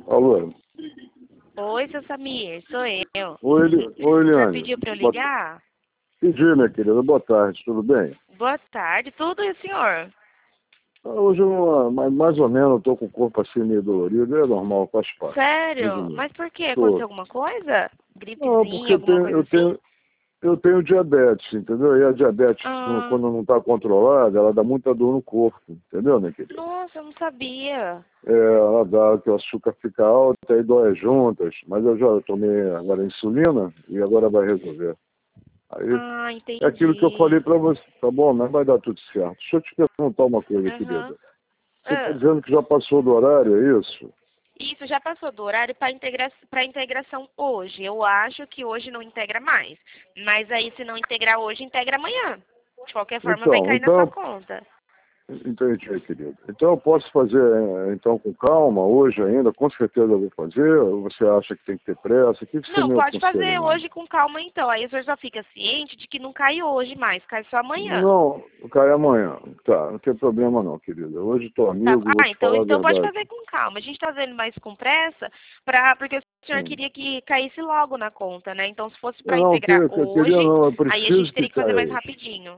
Alô? Oi, seu Samir, sou eu. Oi, O senhor Eliane. pediu para eu ligar? Pedi, minha querida. Boa tarde, tudo bem? Boa tarde, tudo e o senhor? Hoje, mais ou menos, eu tô com o corpo assim meio dolorido. É normal, faz parte. Sério? Resumindo. Mas por quê? Tô. Aconteceu alguma coisa? Não, porque Gripezinha, alguma coisa assim? eu tenho diabetes, entendeu? E a diabetes, Ah, quando não está controlada, ela dá muita dor no corpo, entendeu, minha querida? nossa, eu não sabia. Ela dá que o açúcar fica alto, aí dói as juntas. Mas eu já tomei agora insulina e agora vai resolver. Aí Ah, é aquilo que eu falei entendi. para você, tá bom? Mas vai dar tudo certo. Deixa eu te perguntar uma coisa, Aham. querida. Você está Ah, dizendo que já passou do horário, é isso? isso já passou do horário para integração hoje. Eu acho que hoje não integra mais. Mas aí, se não integrar hoje, integra amanhã. De qualquer forma, vai Então, cair na sua então, conta. entendi, querido. Então eu posso fazer, então, com calma, hoje ainda, com certeza eu vou fazer, ou você acha que tem que ter pressa? O que você Não, me pode aconselha, fazer mano? hoje com calma então. Aí o senhor só fica ciente de que não cai hoje mais, cai só amanhã. Não, cai amanhã. Tá, não tem problema não, querida. Hoje tô Tá? amigo, vou Ah, te falar a então pode verdade. fazer com calma. A gente tá fazendo mais com pressa porque o senhor Sim. queria que caísse logo na conta, né? Então se fosse Eu para não integrar queria hoje, não, eu aí a gente preciso que teria que fazer caia mais hoje. rapidinho.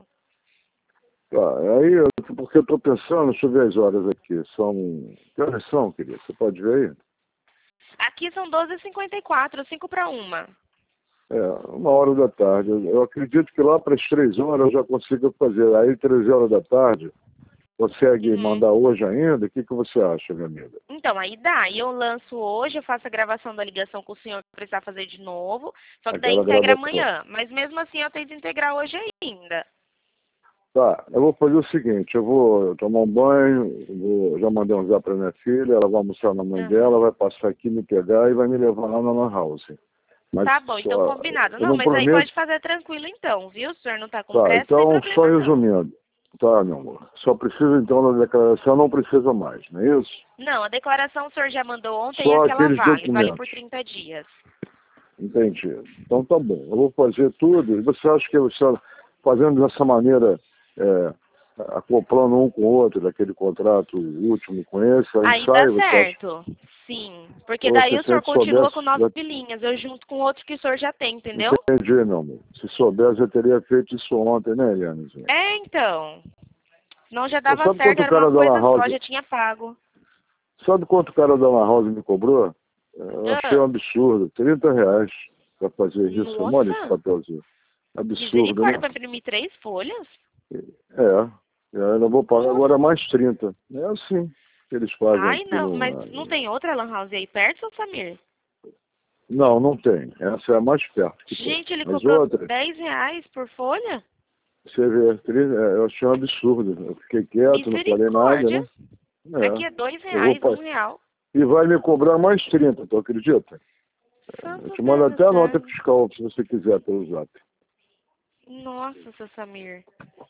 Tá, porque eu tô pensando, deixa eu ver as horas aqui. Que horas são, querida? Você pode ver aí? Aqui são 12h54, 5 para 1. É, 1 hora da tarde. Eu acredito que lá para as 3 horas eu já consigo fazer. Aí, 13 horas da tarde, consegue Uhum. mandar hoje ainda? O que você acha, minha amiga? Então, aí dá. Aí eu lanço hoje, eu faço a gravação da ligação com o senhor que precisar fazer de novo. Só que daí Aquela integra gravação. amanhã. Mas mesmo assim eu tenho que integrar hoje ainda. Tá, eu vou fazer o seguinte, eu vou tomar um banho, já mandei um zap para minha filha, ela vai almoçar na mãe dela, Aham. vai passar aqui, me pegar e vai me levar lá na Lan House. Mas Tá bom, então só, combinado. eu Não, não mas aí prometo. pode fazer tranquilo então, viu? Se o senhor não tá com Tá, pressa, não tem então, só problema não. resumindo. Tá, meu amor. Só precisa então da declaração, não precisa mais, não é isso? Não, a declaração o senhor já mandou ontem e Só aquela aqueles vale por documentos. 30 dias. Entendi. Então tá bom. Eu vou fazer tudo. E você acha que você fazendo dessa maneira, é, acoplando um com o outro, daquele contrato último com esse, a gente Aí dá sai, você acha? certo. Sim, porque Ou daí você o senhor sempre continua soubesse, com 9 linhas, eu junto com outro que o senhor já tem, entendeu? entendi, meu amor. Se soubesse, eu teria feito isso ontem, né, Eliane? É, então. Senão já Pô, dava certo, era uma coisa só, já tinha pago. Sabe quanto o cara da Lan House me cobrou? Eu achei um Ah, absurdo. R$ 30 para fazer isso. Olha esse nossa, papelzinho. Absurdo, misericórdia, né? para imprimir 3 folhas? É. Eu ainda vou pagar agora Nossa. mais 30. É assim que eles fazem Ai, aqui não, no. mas não tem outra lan house aí perto, seu Samir? Não, não tem. Essa é a mais perto que tem. Gente, ele Mas cobrou outra, R$ 10 por folha? você vê, eu achei um absurdo. Eu fiquei quieto, não falei nada, Misericórdia. né? Aqui É. é dois Eu vou reais, pa- R$ 1. E vai me cobrar mais 30, tu acredita? Eu Santo te mando Deus do até a nota céu. fiscal se você quiser pelo zap. Nossa, seu Samir.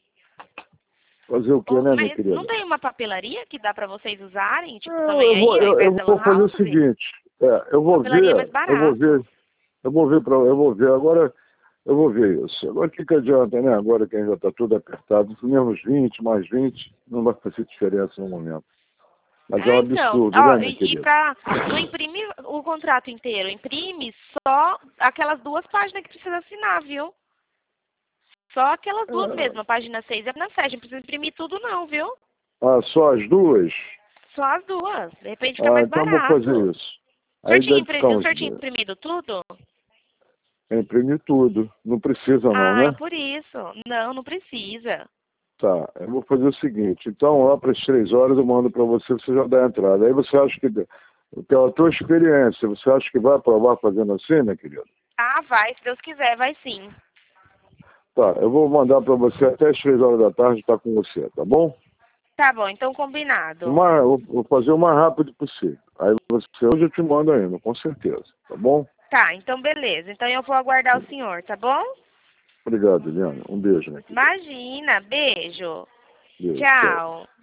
Fazer o quê, Oh, né, minha mas não querida? tem uma papelaria que dá pra vocês usarem, tipo, Eu, também eu vou, aí, ao eu, invés eu da lan vou fazer o house? seguinte, eu vou Papelaria é mais ver, barato. eu vou ver, agora eu vou ver isso. Agora o que adianta, né? Agora que ainda está tudo apertado, menos 20, mais 20, não vai fazer diferença no momento. Mas é um É, então, absurdo, ó, né, minha e querida? pra não imprimir o contrato inteiro, imprime só aquelas 2 páginas que precisa assinar, viu? Só aquelas duas mesmo, a página 6 e a página 7. Não precisa imprimir tudo não, viu? Só as duas? Só as duas. De repente fica mais Então eu vou fazer barato. isso. Aí deve ficar O uns... senhor tinha imprimido tudo? Imprimir tudo. Não precisa não, Ah, é né? por isso. Não, não precisa. Tá, eu vou fazer o seguinte, então lá para as 3 horas eu mando para você, você já dá a entrada. Aí você acha que, pela tua experiência, você acha que vai aprovar fazendo assim, minha querida? Ah, vai, se Deus quiser, vai sim. Tá, eu vou mandar para você até as 3 horas da tarde, tá com você, tá bom? Tá bom, então combinado. Eu vou fazer o mais rápido possível. Aí você, hoje eu te mando ainda, com certeza, tá bom? Tá, então beleza. Então eu vou aguardar o senhor, tá bom? Obrigado, Eliana. Um beijo, minha querida. Imagina, beijo. Beijo, tchau. Tchau.